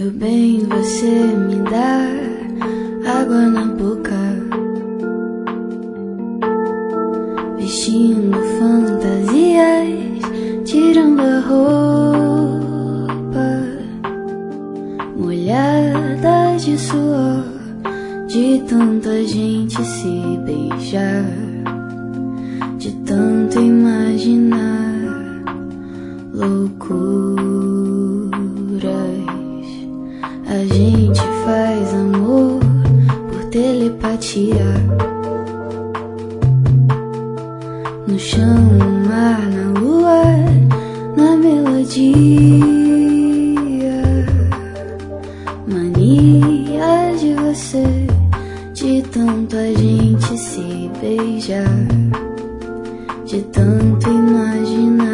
Meu bem, você me dá água na boca, vestindo fantasias, tirando a roupa, molhada de suor, de tanta gente se beijar, de tanto imaginar loucuras. A gente faz amor por telepatia, no chão, no mar, na lua, na melodia. Mania de você, de tanto a gente se beijar, de tanto imaginar